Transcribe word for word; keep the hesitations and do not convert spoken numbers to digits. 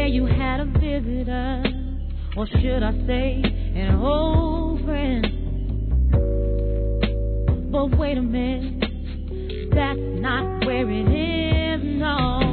say you had a visitor, or should I say an old friend? But wait a minute, that's not where it is, no.